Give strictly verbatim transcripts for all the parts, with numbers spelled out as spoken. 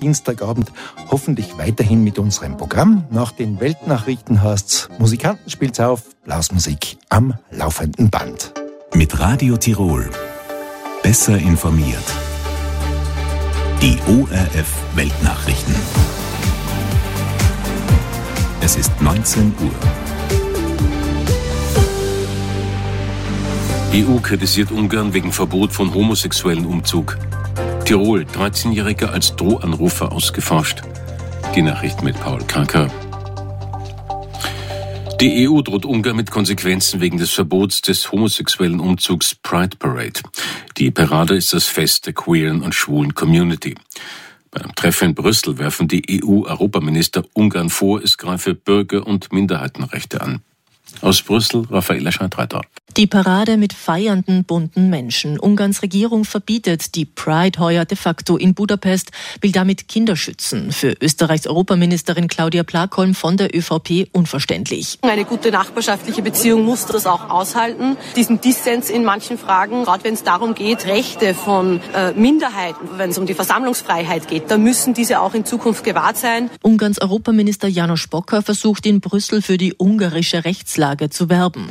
Dienstagabend hoffentlich weiterhin mit unserem Programm. Nach den Weltnachrichten heißt's Musikanten spielt's auf, Blasmusik am laufenden Band. Mit Radio Tirol. Besser informiert. Die O R F Weltnachrichten. Es ist neunzehn Uhr. E U kritisiert Ungarn wegen Verbot von homosexuellen Umzug. Tirol, dreizehnjähriger als Drohanrufer ausgeforscht. Die Nachricht mit Paul Kranker. Die E U droht Ungarn mit Konsequenzen wegen des Verbots des homosexuellen Umzugs Pride Parade. Die Parade ist das Fest der queeren und schwulen Community. Bei einem Treffen in Brüssel werfen die E U-Europaminister Ungarn vor, es greife Bürger- und Minderheitenrechte an. Aus Brüssel, Raffaella Scheidreiter. Die Parade mit feiernden, bunten Menschen. Ungarns Regierung verbietet die Pride heuer de facto in Budapest, will damit Kinder schützen. Für Österreichs Europaministerin Claudia Plakholm von der ÖVP unverständlich. Eine gute nachbarschaftliche Beziehung muss das auch aushalten. Diesen Dissens in manchen Fragen, gerade wenn es darum geht, Rechte von äh, Minderheiten, wenn es um die Versammlungsfreiheit geht, da müssen diese auch in Zukunft gewahrt sein. Ungarns Europaminister János Bocker versucht in Brüssel für die ungarische Rechtslage zu werben.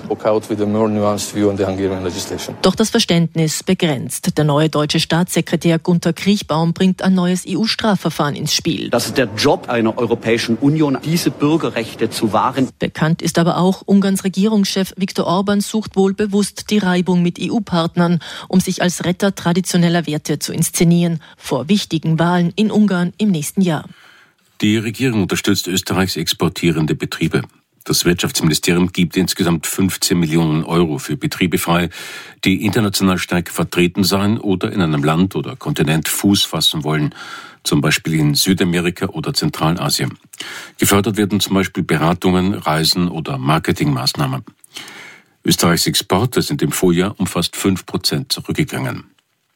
Doch das Verständnis begrenzt. Der neue deutsche Staatssekretär Gunther Kriechbaum bringt ein neues E U-Strafverfahren ins Spiel. Das ist der Job einer Europäischen Union, diese Bürgerrechte zu wahren. Bekannt ist aber auch, Ungarns Regierungschef Viktor Orban sucht wohl bewusst die Reibung mit E U-Partnern, um sich als Retter traditioneller Werte zu inszenieren, vor wichtigen Wahlen in Ungarn im nächsten Jahr. Die Regierung unterstützt Österreichs exportierende Betriebe. Das Wirtschaftsministerium gibt insgesamt fünfzehn Millionen Euro für Betriebe frei, die international stark vertreten sein oder in einem Land oder Kontinent Fuß fassen wollen, zum Beispiel in Südamerika oder Zentralasien. Gefördert werden zum Beispiel Beratungen, Reisen oder Marketingmaßnahmen. Österreichs Exporte sind im Vorjahr um fast fünf Prozent zurückgegangen.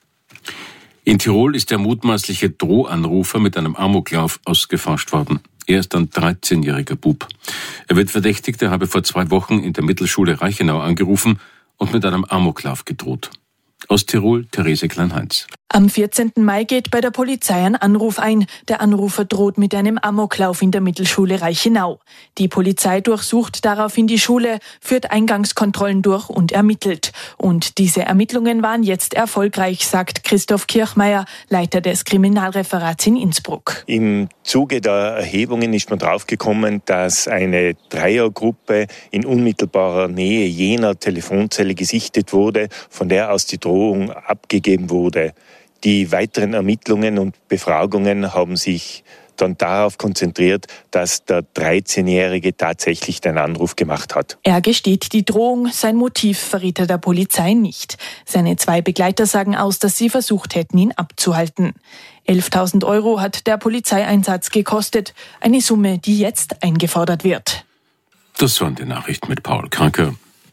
In Tirol ist der mutmaßliche Drohanrufer mit einem Amoklauf ausgeforscht worden. Er ist ein dreizehnjähriger Bub. Er wird verdächtigt, er habe vor zwei Wochen in der Mittelschule Reichenau angerufen und mit einem Amoklauf gedroht. Aus Tirol, Therese Klein-Heinz. Am vierzehnten Mai geht bei der Polizei ein Anruf ein. Der Anrufer droht mit einem Amoklauf in der Mittelschule Reichenau. Die Polizei durchsucht daraufhin die Schule, führt Eingangskontrollen durch und ermittelt. Und diese Ermittlungen waren jetzt erfolgreich, sagt Christoph Kirchmeier, Leiter des Kriminalreferats in Innsbruck. Im Zuge der Erhebungen ist man draufgekommen, dass eine Dreiergruppe in unmittelbarer Nähe jener Telefonzelle gesichtet wurde, von der aus die Drohung abgegeben wurde. Die weiteren Ermittlungen und Befragungen haben sich dann darauf konzentriert, dass der dreizehnjährige tatsächlich den Anruf gemacht hat. Er gesteht die Drohung, sein Motiv verriet er der Polizei nicht. Seine zwei Begleiter sagen aus, dass sie versucht hätten, ihn abzuhalten. elftausend Euro hat der Polizeieinsatz gekostet, eine Summe, die jetzt eingefordert wird. Das waren die Nachrichten mit Paul Kranker.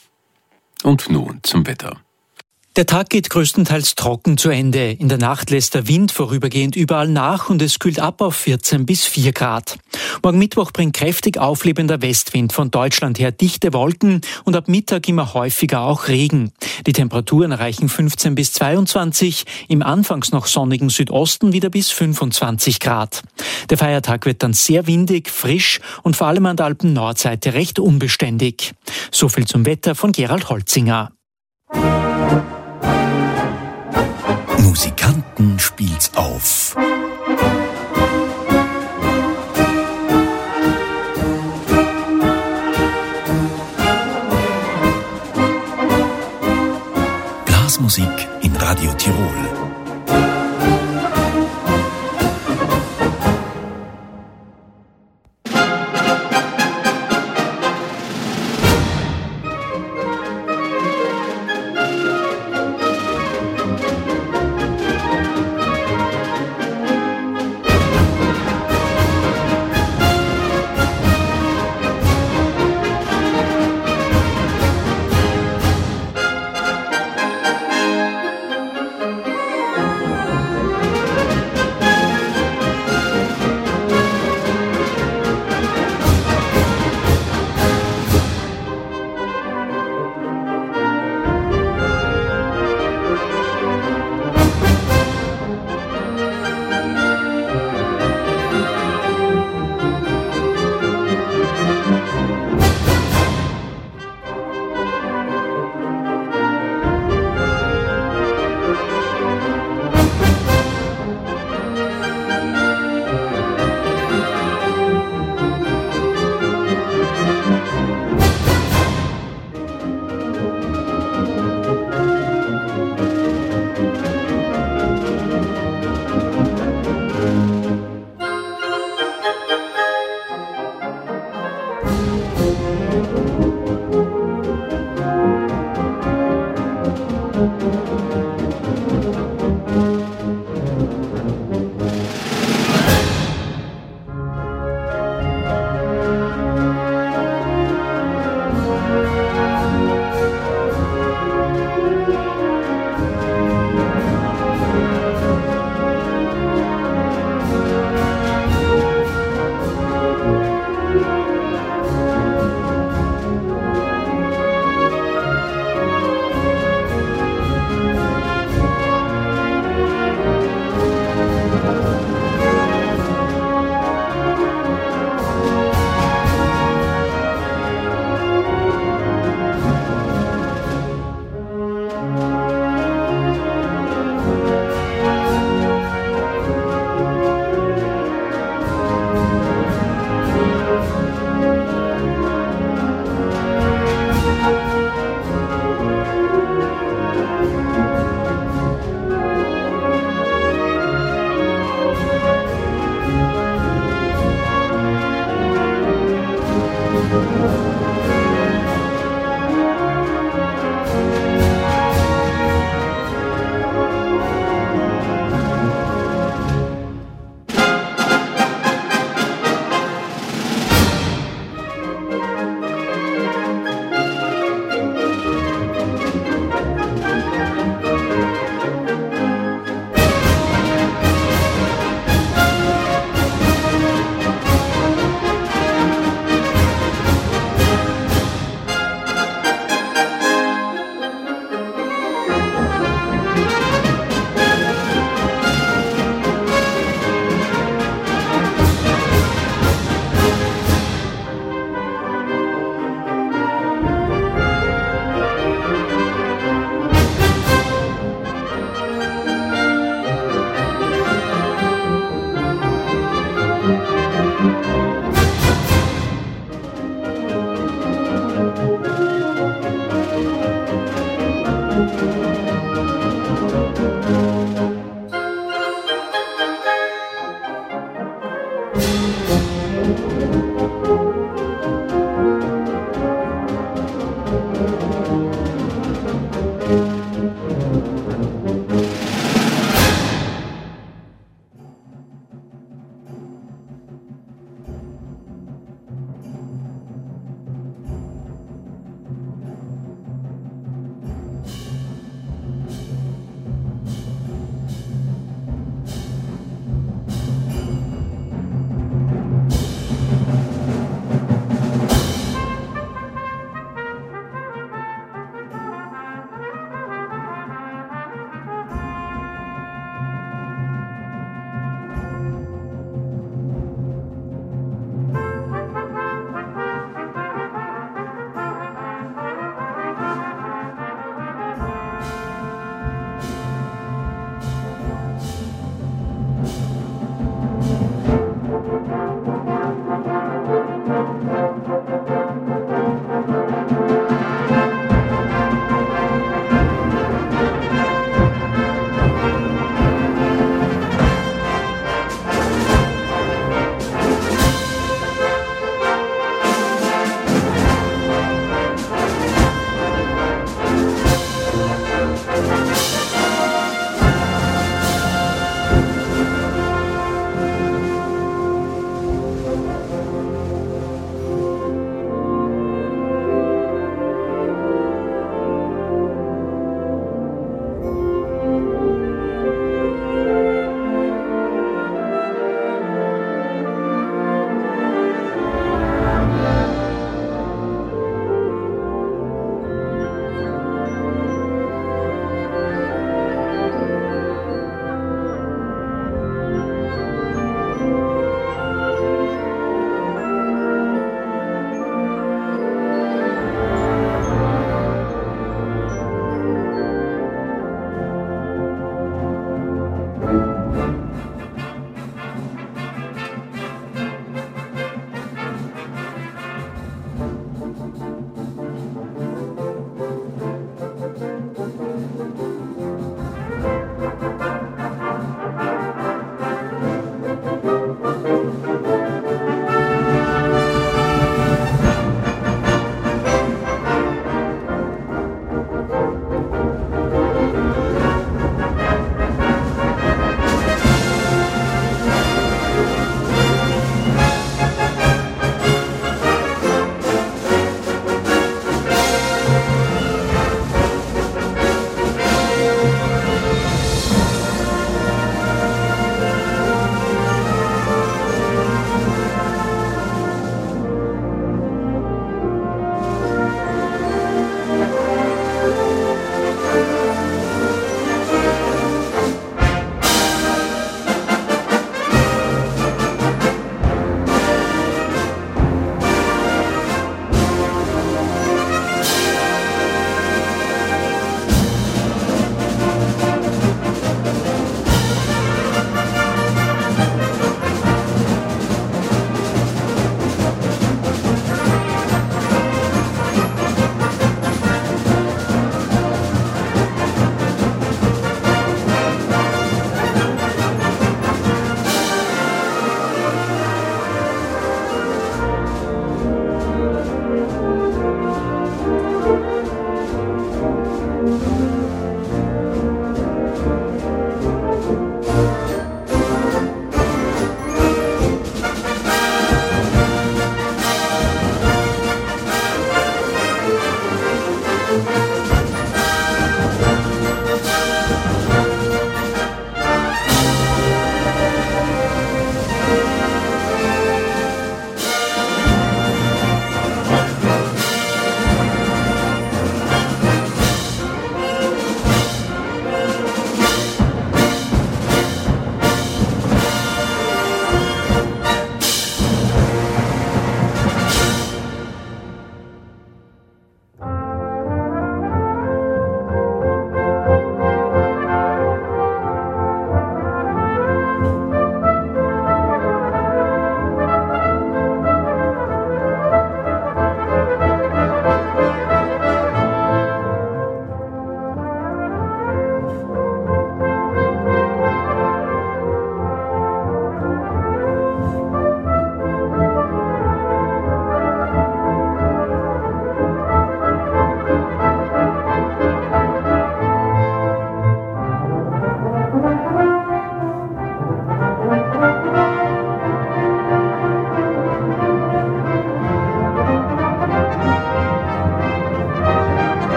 Und nun zum Wetter. Der Tag geht größtenteils trocken zu Ende. In der Nacht lässt der Wind vorübergehend überall nach und es kühlt ab auf vierzehn bis vier Grad. Morgen Mittwoch bringt kräftig auflebender Westwind von Deutschland her dichte Wolken und ab Mittag immer häufiger auch Regen. Die Temperaturen erreichen fünfzehn bis zweiundzwanzig, im anfangs noch sonnigen Südosten wieder bis fünfundzwanzig Grad. Der Feiertag wird dann sehr windig, frisch und vor allem an der Alpen-Nordseite recht unbeständig. So viel zum Wetter von Gerald Holzinger. Musikanten spielt's auf. Blasmusik in Radio Tirol.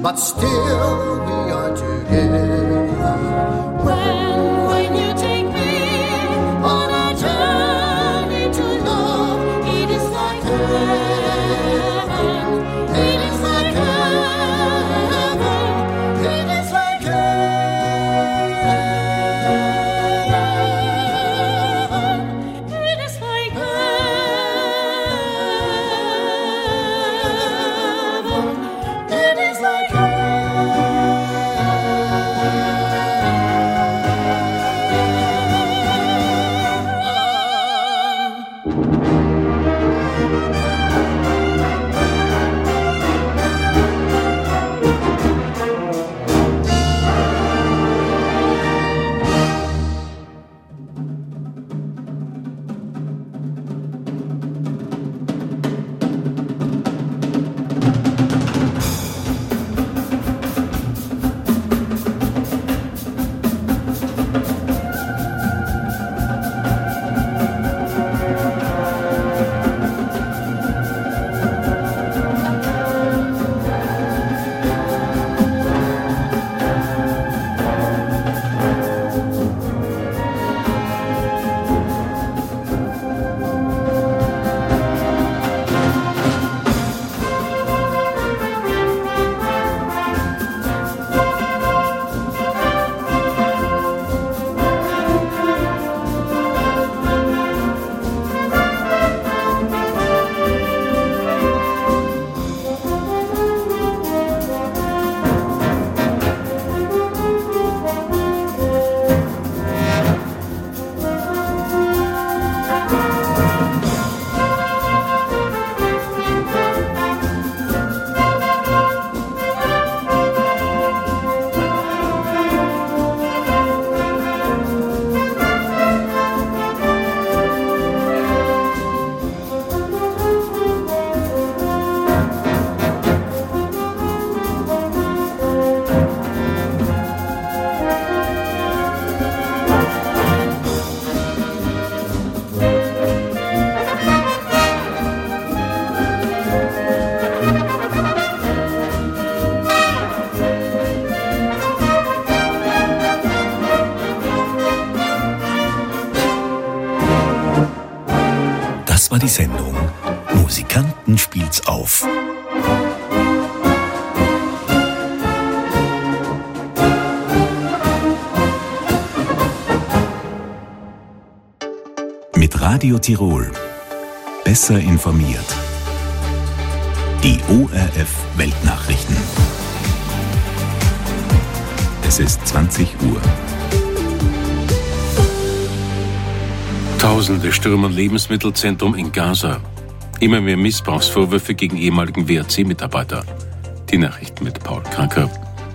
but still we are together. When, when you take me on a journey to love, it is like heaven, it is like heaven, it is like heaven, it is like heaven, it is like Das war die Sendung Musikanten spielt's auf. Mit Radio Tirol. Besser informiert. Die O R F Weltnachrichten. Es ist zwanzig Uhr. Tausende stürmen Lebensmittelzentrum in Gaza. Immer mehr Missbrauchsvorwürfe gegen ehemaligen W A C-Mitarbeiter. Die Nachrichten mit Paul Kranker.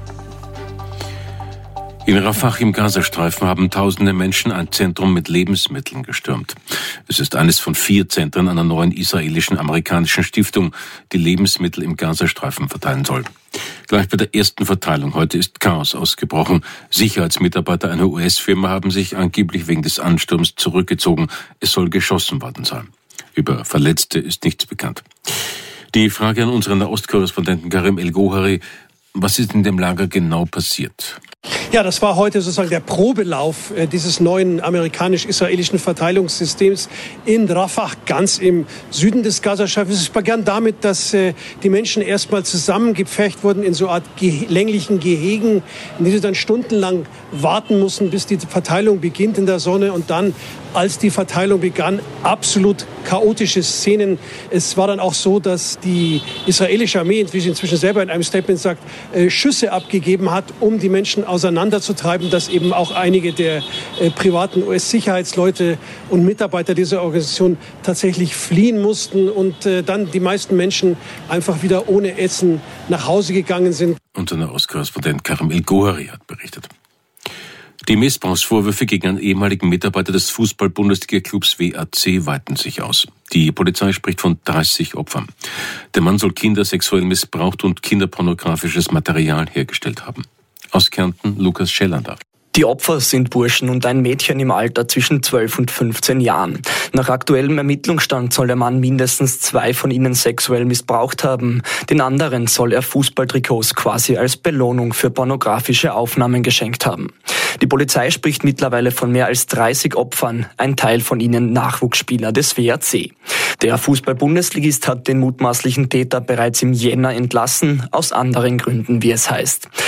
In Rafah im Gazastreifen haben tausende Menschen ein Zentrum mit Lebensmitteln gestürmt. Es ist eines von vier Zentren einer neuen israelischen amerikanischen Stiftung, die Lebensmittel im Gazastreifen verteilen soll. Gleich bei der ersten Verteilung heute ist Chaos ausgebrochen. Sicherheitsmitarbeiter einer U S-Firma haben sich angeblich wegen des Ansturms zurückgezogen. Es soll geschossen worden sein. Über Verletzte ist nichts bekannt. Die Frage an unseren Nahostkorrespondenten Karim El-Gohari: Was ist in dem Lager genau passiert? Ja, das war heute sozusagen der Probelauf äh, dieses neuen amerikanisch-israelischen Verteilungssystems in Rafah, ganz im Süden des Gazastreifens. Es begann damit, dass äh, die Menschen erstmal zusammengepfercht wurden in so einer Art ge- länglichen Gehegen, in die sie dann stundenlang warten mussten, bis die Verteilung beginnt in der Sonne. Und dann, als die Verteilung begann, absolut chaotische Szenen. Es war dann auch so, dass die israelische Armee, wie sie inzwischen selber in einem Statement sagt, äh, Schüsse abgegeben hat, um die Menschen auseinanderzutreiben, dass eben auch einige der äh, privaten U S-Sicherheitsleute und Mitarbeiter dieser Organisation tatsächlich fliehen mussten und äh, dann die meisten Menschen einfach wieder ohne Essen nach Hause gegangen sind. Unser Nahostkorrespondent Karim El-Gohari hat berichtet. Die Missbrauchsvorwürfe gegen einen ehemaligen Mitarbeiter des Fußball-Bundesliga-Clubs W A C weiten sich aus. Die Polizei spricht von dreißig Opfern. Der Mann soll Kinder sexuell missbraucht und kinderpornografisches Material hergestellt haben. Aus Kärnten Lukas Schellander. Die Opfer sind Burschen und ein Mädchen im Alter zwischen zwölf und fünfzehn Jahren. Nach aktuellem Ermittlungsstand soll der Mann mindestens zwei von ihnen sexuell missbraucht haben. Den anderen soll er Fußballtrikots quasi als Belohnung für pornografische Aufnahmen geschenkt haben. Die Polizei spricht mittlerweile von mehr als dreißig Opfern, ein Teil von ihnen Nachwuchsspieler des W A C. Der Fußball-Bundesligist hat den mutmaßlichen Täter bereits im Jänner entlassen, aus anderen Gründen, wie es heißt.